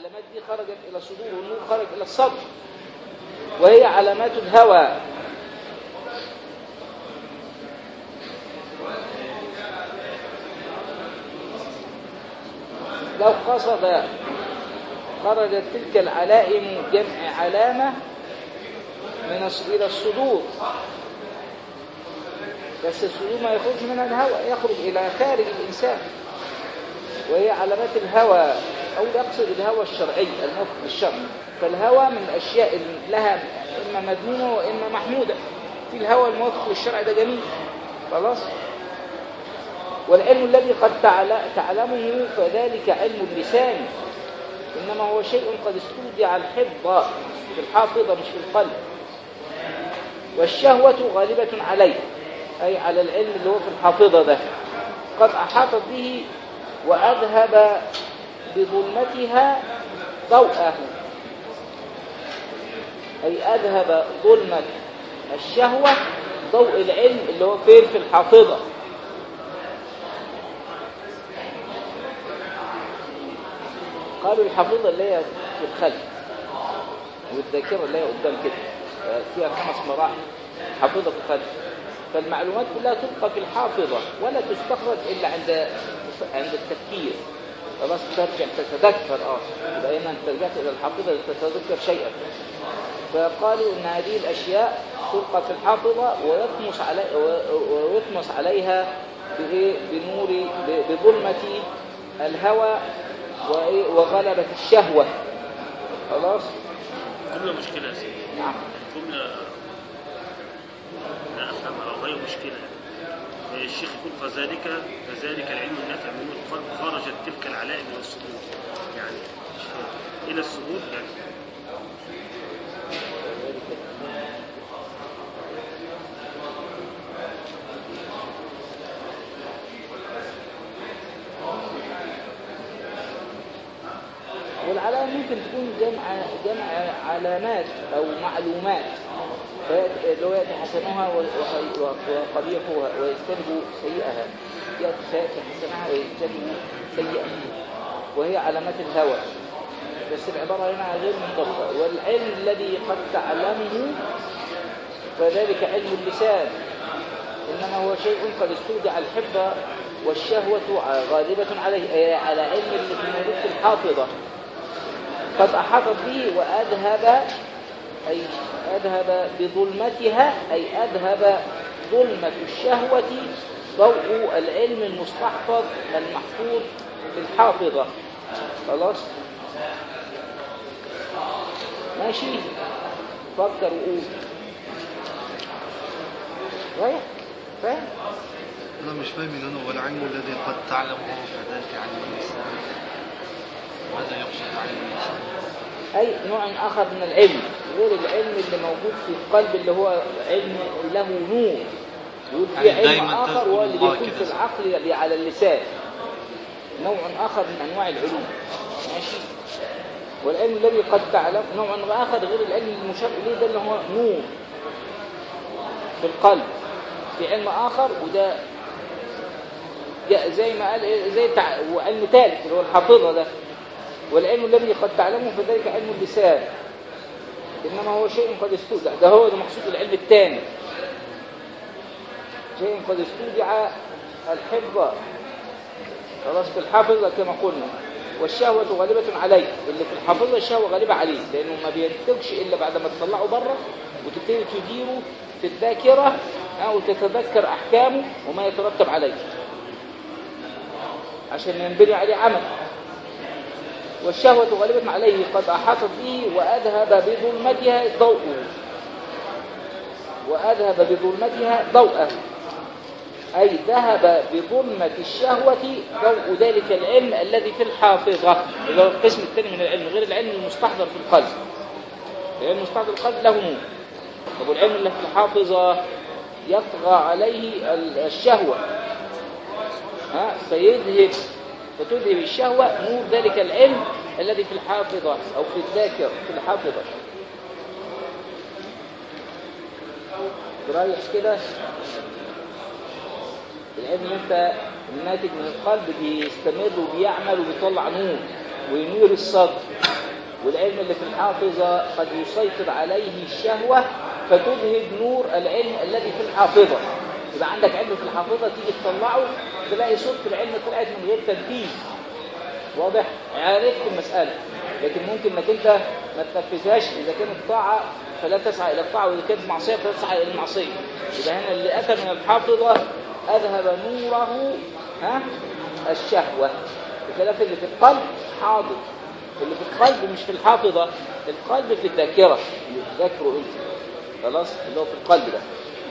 العلامات دي خرجت إلى الصدور والنور خرج إلى الصدر، وهي علامات الهوى. لو قصد خرجت تلك العلائم جمع علامة إلى الصدور، بس الصدور ما يخرج منها الهوى، يخرج إلى خارج الإنسان، وهي علامات الهوى، أو يقصد الهوى الشرعي الموافق للشرع. فالهوى من الأشياء اللي لها إما مذمومة وإما محمودة. في الهوى الموافق للشرع ده جميل خلاص. والعلم الذي قد تعلمه فذلك علم اللسان، إنما هو شيء قد استودع الحفظ في الحافظة مش في القلب. والشهوة غالبة عليه، أي على العلم اللي هو في الحافظة ده، قد أحاطت به وأذهب بظلمتها ضوءه، أي أذهب ظلمة الشهوة ضوء العلم اللي هو فين في الحافظة. قالوا الحافظة اللي هي في الخلف، والذاكرة اللي هي قدام كده فيها 5 مراحل. حافظة في الخلف، فالمعلومات كلها تبقى في الحافظة ولا تستخرج إلا عند التفكير. خلاص ترجع تتذكر يبقى هنا انت رجعت إلى الحافظة تتذكر شيئا. فقالوا إن هذه الأشياء تبقى في الحافظة ويطمس عليها بظلمة الهوى وغلبة الشهوة. خلاص جملة مشكلة يا سيدي. نعم جملة لا أفهمها أو غير مشكلة. الشيخ يقول فذلك العلم النافع من القلب خرجت تلك العلائم من الصدور، يعني إلى الصدور يعني. والعلامة ممكن تكون جمع علامات أو معلومات، لو يتحسنها وقبيحها ويجتنبوا سيئها، يتحسنها ويجتنبوا سيئها، وهي علامات الهوى. بس العبارة هنا غير منطبقة. والعلم الذي قد تعلمه فذلك علم اللسان، إنما هو شيء قد استودع الحفظ والشهوة غالبة عليه، أي على علم اللي في موجود في الحافظة، قد أحاطت به أذهب بظلمتها، أي أذهب ظلمة الشهوة ضوء العلم المستحفظ المحفوظ في الحافظة. خلاص ماشي. فكر وقول رايح فاهم؟ أنا مش فاهم إن أنا والعلم الذي قد تعلمه فذلك علم اللسان، ماذا يقصد علم اللسان؟ أي نوع آخر من العلم غير العلم اللي موجود في القلب اللي هو علم له نور. يقول في علم آخر هو اللي بيكون في العقل اللي على اللسان، نوع آخر من أنواع العلوم. ماشي. والعلم الذي قد تعلم نوع آخر غير العلم المشار إليه ده اللي هو نور في القلب. في علم آخر وده زي ما قال وعلم ثالث اللي هو الحافظة ده. والعلم الذي قد تعلمه فذلك علم اللسان، إنما هو شيء قد استودع. ده هو ده مقصود العلم الثاني، شيء قد استودع الحفظ خلاص في الحافظة كما قلنا. والشهوة غالبة عليه، اللي في الحافظة الشهوة غالبة عليه، لأنه ما بينتجش إلا بعد ما تطلعه بره وتبتدي تديره في الذاكرة أو تتذكر أحكامه وما يترتب عليه عشان ينبني عليه عمل. والشهوة غالبة عليه قد أحاطت به وأذهب بظلمتها ضوءه، أي ذهب بظلمة الشهوة ضوء ذلك العلم الذي في الحافظة، اللي هو القسم الثاني من العلم غير العلم المستحضر في القلب. العلم المستحضر في القلب له نور. طب العلم اللي في الحافظة يطغى عليه الشهوة فتذهب الشهوة نور ذلك العلم الذي في الحافظة أو في الذاكر في الحافظة. رايح كده العلم انت الناتج من القلب بيستمر وبيعمل وبيطلع نور وينير الصدر. والعلم اللي في الحافظة قد يسيطر عليه الشهوة فتذهب نور العلم الذي في الحافظة. يبقى عندك علم في الحافظة تيجي تطلعه تلاقي صوت العلم طلعت من غير تنفيذ. واضح؟ عرفت المسألة. لكن ممكن انك انت ما تنفذهاش. اذا كانت طاعة فلا تسعى الى الطاعة، واذا كانت معصية فلا تسعى الى المعصية. يبقى هنا اللي اتى من الحافظة اذهب نوره الشهوة، بخلاف اللي في القلب حاضر. اللي في القلب مش في الحافظة، القلب في الذاكرة اللي تذكره انت. خلاص؟ اللي هو في القلب ده.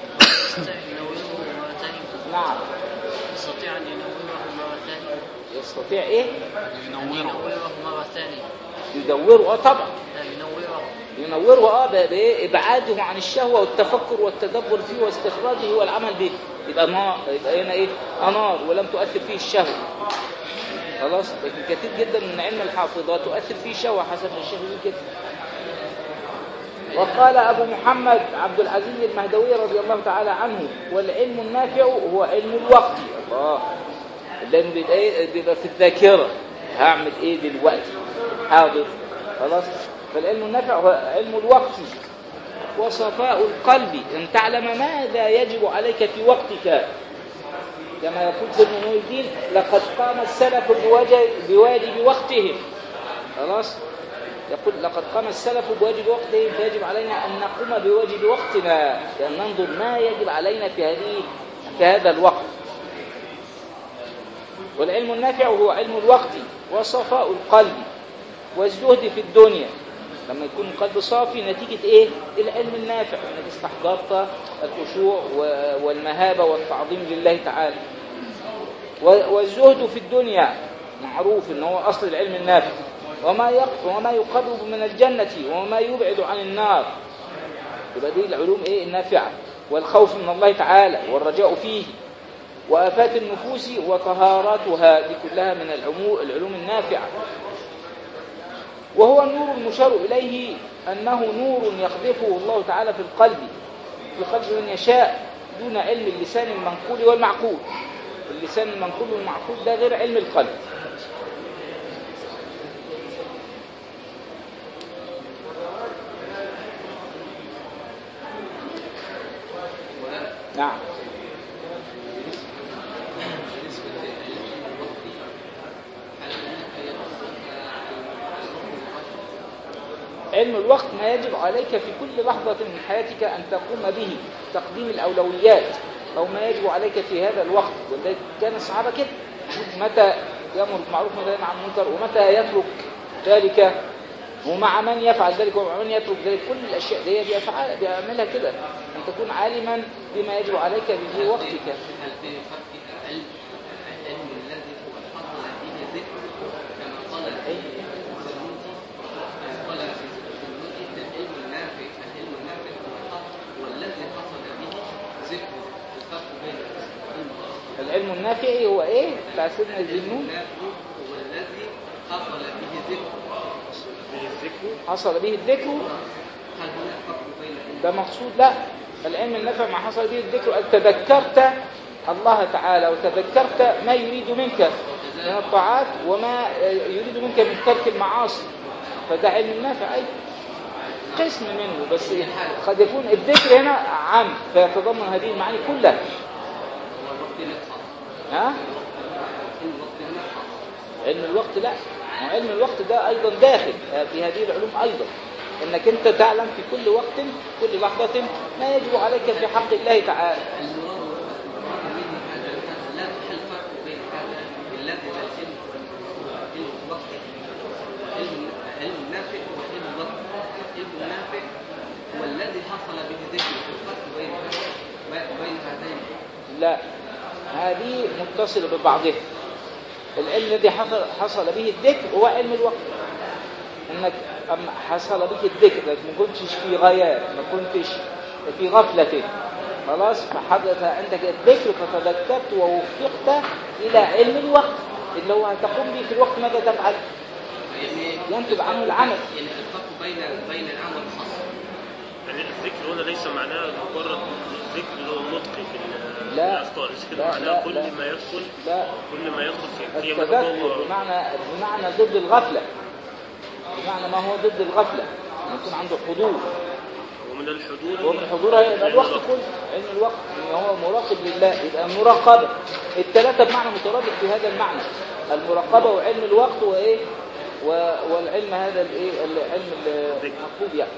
نعم. يستطيع أن ينوره مرة ثانية. يستطيع إيه؟ ينوره مرة ثانية. يدوره طبعا. ينوره بإبعاده عن الشهوة والتفكر والتدبر فيه واستخراجه والعمل به. يبقى نار، يبقى هنا إيه؟ نار ولم تؤثر فيه الشهوة. خلاص؟ لكن كثير جدا من علم الحافظة تؤثر فيه الشهوة حسب الشهوة كده. وقال أبو محمد عبد العزيز المهدوي رضي الله تعالى عنه: والعلم النافع هو علم الوقت. الله، العلم بيبقى في الذاكرة، هعمل ايه دلوقتي، حاضر. خلاص؟ فالعلم النافع هو علم الوقت وصفاء القلب، ان تعلم ماذا يجب عليك في وقتك. كما يقول ابن نور الدين: لقد قام السلف بواجب وقتهم. خلاص؟ يقول: لقد قام السلف بواجب وقتهم، فيجب علينا أن نقوم بواجب وقتنا، لأن ننظر ما يجب علينا في هذا الوقت. والعلم النافع هو علم الوقت وصفاء القلب والزهد في الدنيا. لما يكون القلب صافي نتيجة إيه؟ العلم النافع، أنك استحضرت الخشوع والمهابة والتعظيم لله تعالى. والزهد في الدنيا معروف أنه هو أصل العلم النافع. وما يقرب من الجنة وما يبعد عن النار. يبقى دي العلوم ايه؟ النافعة. والخوف من الله تعالى والرجاء فيه، وآفات النفوس وطهاراتها، دي كلها من العلوم النافعة. وهو النور المشار إليه أنه نور يقذفه الله تعالى في القلب من يشاء، دون علم اللسان المنقول والمعقول. اللسان المنقول والمعقول ده غير علم القلب. نعم. علم الوقت ما يجب عليك في كل لحظة من حياتك أن تقوم به، تقديم الأولويات، أو ما يجب عليك في هذا الوقت. وذلك كان الصحابة كده، متى يأمر بالمعروف ومتى ينهى عن المنكر ومتى يترك ذلك، ومع من يفعل ذلك ومع من يترك ذلك. كل الأشياء دي بيعملها كده، أن تكون عالما بما يجب عليك في وقتك. العلم النافع هو ايه؟ بتاع سيدنا الزنون. هو الذي حصل به ذكر. حصل به الذكر. ده مقصود؟ لا، العلم النافع ما حصل به الذكر، أن تذكرت الله تعالى وتذكرت ما يريد منك من الطاعات وما يريد منك من ترك المعاصي، فده علم نافع. أي قسم منه، بس قد يكون الذكر هنا عام فيتضمن هذه المعاني كلها. ها؟ علم الوقت لا، علم الوقت ده أيضا داخل في هذه العلوم أيضا، إنك أنت تعلم في كل وقت كل لحظة ما يجب عليك في حق الله تعالى. والذي حصل به ذكر في الفرق بين هذين. لا، هذه متصلة ببعضها. العلم الذي حصل به الذكر هو علم الوقت، انك حصل بك الذكر، ما كنتش في غياب، ما كنتش في غفلة، خلاص، فحدث عندك الذكر فتذكرت ووفقت الى علم الوقت اللي هو هتقوم به في الوقت. ماذا تفعل؟ ينتج عنه العمل. يعني الفرق بين العام والخاص. يعني الذكر هنا ليس معناه مجرد الذكر اللي هو النطق في الأذكار، لا، كل ما يدخل في التذكر بمعنى ضد الغفلة. بمعنى ما هو ضد الغفلة، يكون عنده حضور. ومن الحضور ومن الحضور يبقى الوقت كله، علم الوقت ان هو مراقب لله، يبقى مراقبة. الثلاثة بمعنى مترادف في هذا المعنى، المراقبة وعلم الوقت وايه والعلم هذا الايه العلم المطلوب يعني.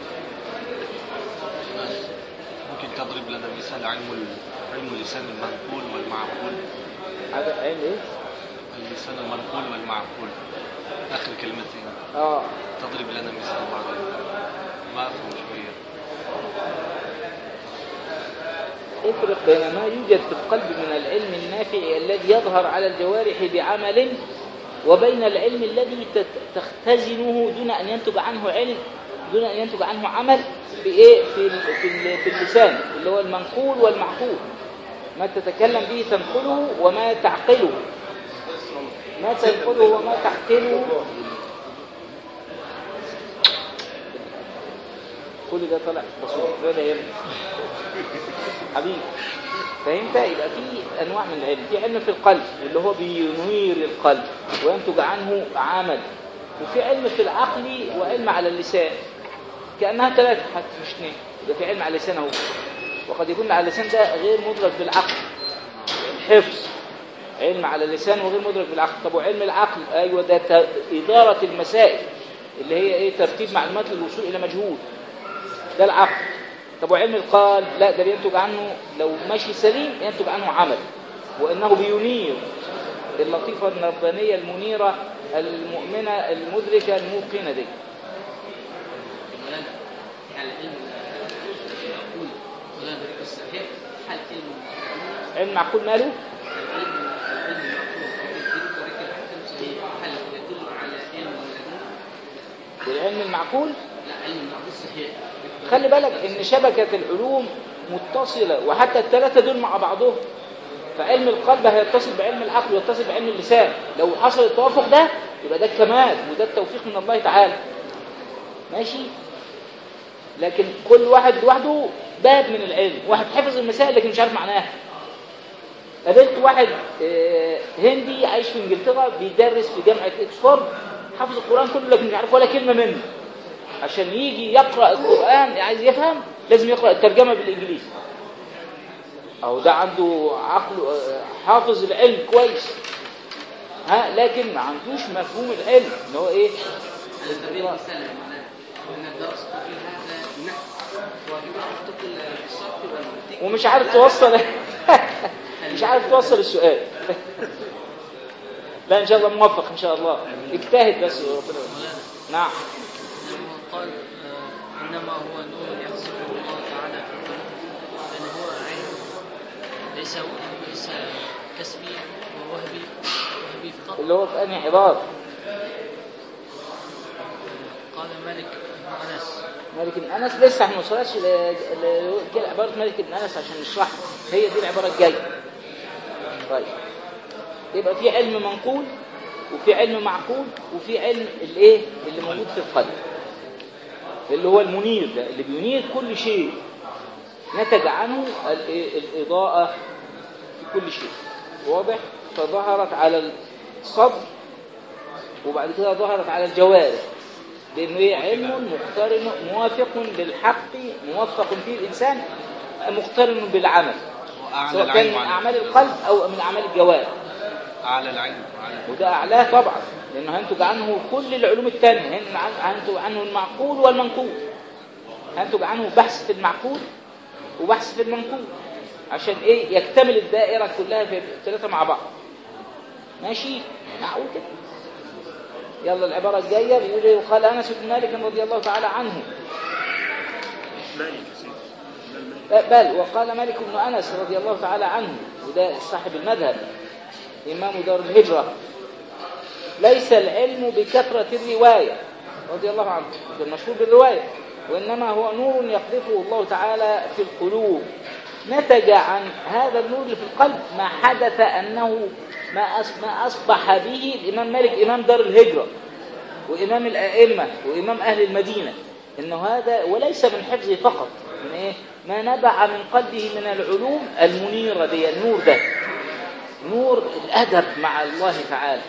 ممكن تضرب لنا مثال علم اللسان المنقول والمعقول؟ هذا علم ايه؟ اللسان المنقول والمعقول، اخر كلمتين. تضرب لنا مثال بعض ما افهم شويه. افرق بين ما يوجد في القلب من العلم النافع الذي يظهر على الجوارح بعمل، وبين العلم الذي تختزنه دون أن ينتج عنه علم، دون أن ينتج عنه عمل في إيه؟ في اللسان، اللي هو المنقول والمعقول. ما تتكلم به تنقله وما تعقله، ما تنقله وما تعقله. كل ده طلع تصوير ده يم حبيبي، فهمت؟ يبقى في انواع من العلم، في علم في القلب اللي هو بينوير القلب وينتج عنه عمل، وفي علم في العقل وعلم على اللسان، كانها ثلاثه حتى مش اثنين. يبقى في علم على اللسان اهو، وقد يكون على اللسان ده غير مدرك بالعقل، الحفظ علم على اللسان وغير مدرك بالعقل. طب وعلم العقل؟ ايوه ده اداره المسائل اللي هي ايه؟ ترتيب معلومات للوصول الى مجهول، ده العقل. طب وعلم القلب؟ لا، ده بينتج عنه لو ماشي سليم ينتج عنه عمل، وانه بينير اللطيفه الربانيه المنيره المؤمنه المدركه الموقنه دي. علم معقول ماله؟ والعلم المعقول خلي بالك ان شبكة العلوم متصلة، وحتى الثلاثة دول مع بعضهم، فعلم القلب هيتصل بعلم العقل ويتصل بعلم اللسان. لو حصل التوافق ده يبقى ده الكمال وده التوفيق من الله تعالى، ماشي؟ لكن كل واحد لوحده باب من العلم. واحد حفظ المسائل لكن مش عارف معناها. قابلت واحد هندي عايش في انجلترا بيدرس في جامعة اكسفورد، حافظ القرآن كله لكن مش عارف ولا كلمة منه. عشان يجي يقرأ القرآن عايز يفهم لازم يقرأ الترجمة بالإنجليزي. أو ده عنده عقل حافظ العلم كويس، لكن ما عندوش مفهوم العلم ان هو ايه. ومش عارف توصل مش عارف توصل السؤال. لا ان شاء الله موفق ان شاء الله، اجتهد بس ربنا. نعم. قال انما هو نور يقصده الله تعالى في القلوب، لان هو علم ليس كسبي ووهبي فقط. اللي هو في انهي عباره؟ قال مالك بن انس. مالك بن انس لسه احنا ما وصلناش كده عباره مالك بن انس عشان نشرحها، هي دي العباره الجايه. طيب يبقى في علم منقول وفي علم معقول وفي علم الايه اللي موجود في القلب، اللي هو المنير ده اللي بينير كل شيء، نتج عنه الإضاءة في كل شيء. واضح؟ فظهرت على الصدر وبعد كده ظهرت على الجوارح، لأنه هي علم مقترن موافق للحق، موفق فيه الإنسان، مقترن بالعمل، سواء كان من أعمال القلب أو من أعمال الجوارح. أعلى العلم، وده أعلاه طبعا، لأنه هينتج عنه كل العلوم التانية، هينتج عنه المعقول والمنقول، هينتج عنه بحث في المعقول وبحث في المنقول، عشان إيه؟ يكتمل الدائرة كلها في الثلاثة مع بعض. ماشي؟ معقول كده؟ يلا العبارة الجاية بيقول إيه؟ وقال أنس بن مالك رضي الله تعالى عنه، بل وقال مالك بن أنس رضي الله تعالى عنه، وده صاحب المذهب إمام دار الهجرة، ليس العلم بكثرة الرواية رضي الله عنه، ده المشهور بالرواية، وإنما هو نور يقذفه الله تعالى في القلوب، نتج عن هذا النور اللي في القلب ما حدث أنه ما أصبح به الإمام مالك إمام دار الهجرة وإمام الأئمة وإمام أهل المدينة، إنه هذا وليس من حفظه فقط، من إيه؟ ما نبع من قلبه من العلوم المنيرة دي، النور ده نور الأدب مع الله تعالى،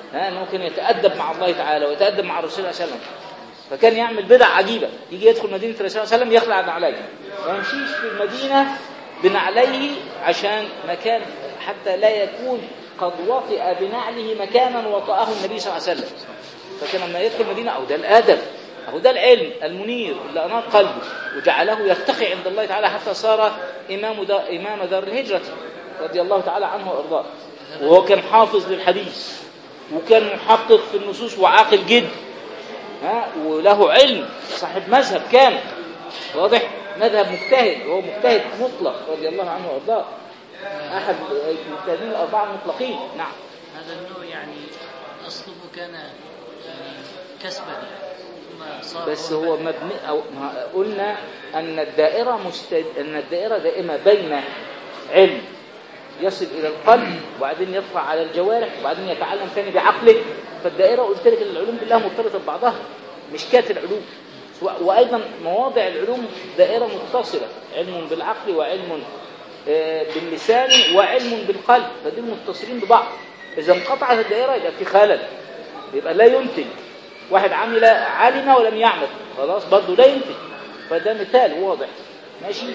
ممكن يتأدب مع الله تعالى ويتأدب مع الرسول صلى الله عليه وسلم. فكان يعمل بدع عجيبة، يجي يدخل مدينة الرسول صلى الله عليه وسلم يخلع نعليه، ما يمشيش في المدينة بنعليه عشان مكان حتى لا يكون قد وطئ بنعله مكانا وطأه النبي صلى الله عليه وسلم. فكان لما يدخل المدينة أو ده الأدب، أو ده العلم المنير اللي أنار قلبه وجعله يرتقي عند الله تعالى حتى صار إمام دار الهجرة رضي الله تعالى عنه وأرضاه. وهو كان حافظ للحديث وكان محقق في النصوص وعاقل جد، وله علم، صاحب مذهب كامل واضح، مذهب مجتهد، وهو مجتهد مطلق رضي الله عنه وارضاه، احد المجتهدين الاربعه المطلقين. نعم. هذا النوع يعني اصله كان يعني كسبا ثم صار بس هو مبني، او قلنا ان الدائره دائما بين علم يصل إلى القلب وبعدين يرفع على الجوارح وبعدين يتعلم ثاني بعقله. فالدائرة قلت لك العلوم كلها مرتبطة ببعضها، مش كات العلوم. وأيضا مواضع العلوم دائرة متصلة، علم بالعقل وعلم باللسان وعلم بالقلب، فدول متصلين ببعض. إذا انقطعت الدائرة يبقى في خلل، يبقى لا ينتج. واحد علم ولم يعمل، خلاص برضه لا ينتج. فده مثال واضح. ماشي.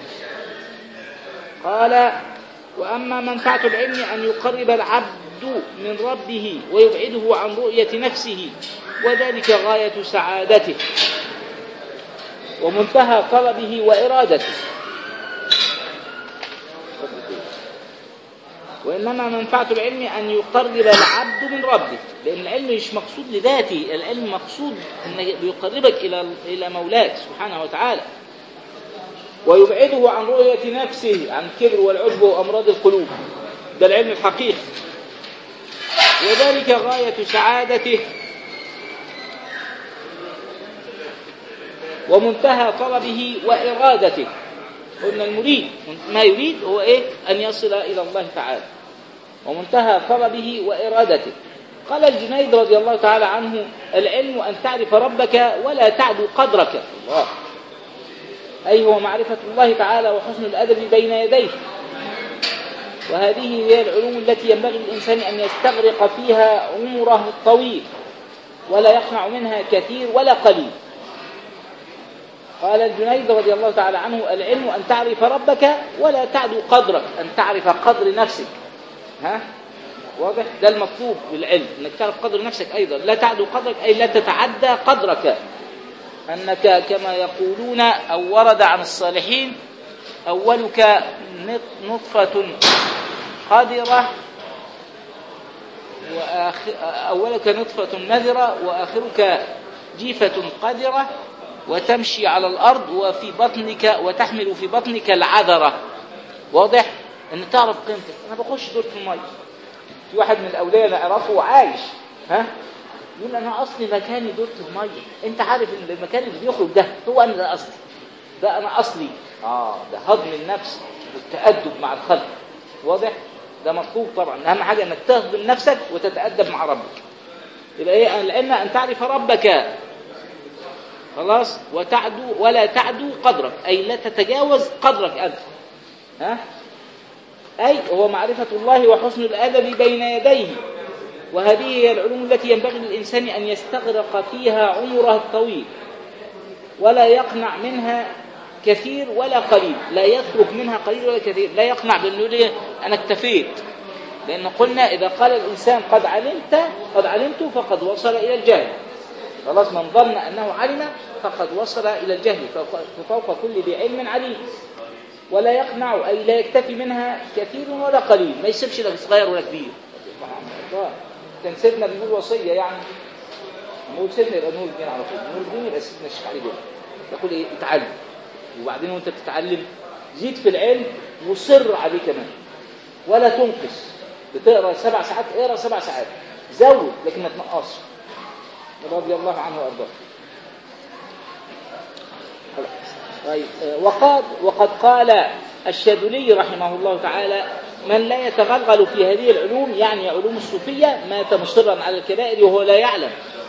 قال: وأما منفعة العلم أن يقرب العبد من ربه ويبعده عن رؤية نفسه، وذلك غاية سعادته ومنتهى طلبه وإرادته. وإنما منفعة العلم أن يقرب العبد من ربه، لأن العلم مش مقصود لذاته، العلم مقصود أن يقربك إلى مولاك سبحانه وتعالى، ويبعده عن رؤية نفسه، عن الكبر والعجب وأمراض القلوب. ده العلم الحقيقي، وذلك غاية سعادته ومنتهى طلبه وإرادته. قلنا المريد ما يريد هو أن يصل إلى الله تعالى، ومنتهى طلبه وإرادته. قال الجنيد رضي الله تعالى عنه: العلم أن تعرف ربك ولا تعدو قدرك. الله، أي هو معرفة الله تعالى وحسن الأدب بين يديه. وهذه هي العلوم التي ينبغي للإنسان أن يستغرق فيها عمره الطويل ولا يقنع منها كثير ولا قليل. قال الجنيد رضي الله تعالى عنه: العلم أن تعرف ربك ولا تعدو قدرك، أن تعرف قدر نفسك. واضح؟ ده المطلوب بالعلم، أنك تعرف قدر نفسك. أيضا لا تعدو قدرك أي لا تتعدى قدرك، أنك كما يقولون أو ورد عن الصالحين: أولك نطفة قذرة أولك نطفة مذرة وآخرك جيفة قذرة وتمشي على الأرض وفي بطنك وتحمل في بطنك العذرة. واضح؟ أن تعرف قيمتك. أنا بخش دور في المية، في واحد من الأولياء نعرفه وعايش يقول: أنا أصلي مكاني دورة المية. أنت عارف إن المكان اللي بيخرج ده هو أنا، ده أصلي، ده أنا أصلي. ده هضم النفس والتأدب مع الخلق. واضح؟ ده مطلوب طبعا. أهم حاجة أنك تهضم نفسك وتتأدب مع ربك. يبقى العلم أن تعرف ربك، خلاص، وتعدو ولا تعدو قدرك، أي لا تتجاوز قدرك أنت. أي هو معرفة الله وحسن الأدب بين يديه. وهذه هي العلوم التي ينبغي للإنسان أن يستغرق فيها عمره الطويل ولا يقنع منها كثير ولا قليل، لا يترك منها قليل ولا كثير، لا يقنع بأنه أنا اكتفيت. لأن قلنا إذا قال الإنسان قد علمت فقد وصل إلى الجهل. خلاص، من ظن أنه علم فقد وصل إلى الجهل، ففوق كل ذي علم عليم. ولا يقنع أي لا يكتفي منها كثير ولا قليل، ما يسيبش لا صغير ولا كبير. كان سيدنا بيقول وصية، يعني نقول سيدنا يبقى نور الدين على طول، نور الدين يبقى سيدنا الشيخ علي جوه. يقول اتعلم، وبعدين وانت بتتعلم زيد في العلم وصر عليه كمان، ولا تنقص. بتقرأ 7 ساعات اقرأ 7 ساعات، زود لكن ما تنقصش. رضي الله عنه وارضاه. طيب، وقد قال الشاذلي رحمه الله تعالى: من لا يتغلغل في هذه العلوم، يعني علوم الصوفية، مات مصرا على الكبائر وهو لا يعلم.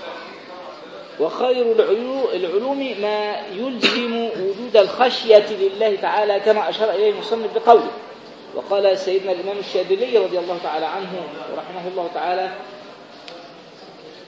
وخير العلوم ما يلزم وجود الخشية لله تعالى، كما أشار إليه المصنف بقوله. وقال سيدنا الإمام الشاذلي رضي الله تعالى عنه ورحمه الله تعالى: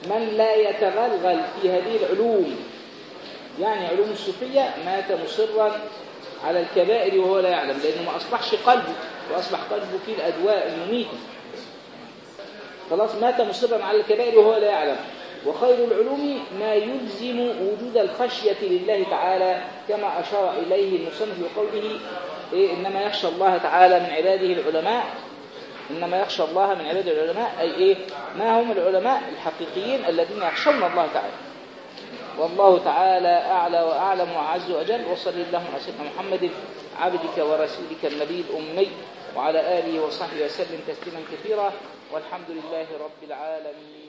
من لا يتغلغل في هذه العلوم، يعني علوم الصوفية، مات مصرا على الكبائر وهو لا يعلم، لأنه ما أصبحش قلبه، وأصبح قلبه فيه الأدواء المميتة. خلاص مات مصرا على الكبائر وهو لا يعلم. وخير العلوم ما يلزم وجود الخشية لله تعالى، كما أشار إليه المصنف بقوله إنما يخشى الله تعالى من عباده العلماء. إنما يخشى الله من عباده العلماء، أي ما هم العلماء الحقيقيين الذين يخشون الله تعالى. والله تعالى أعلى وأعلم وأعز وأجل. وصلى اللهم على سيدنا محمد عبدك ورسولك النبي الأمي وعلى آله وصحبه وسلم تسليما كثيرا، والحمد لله رب العالمين.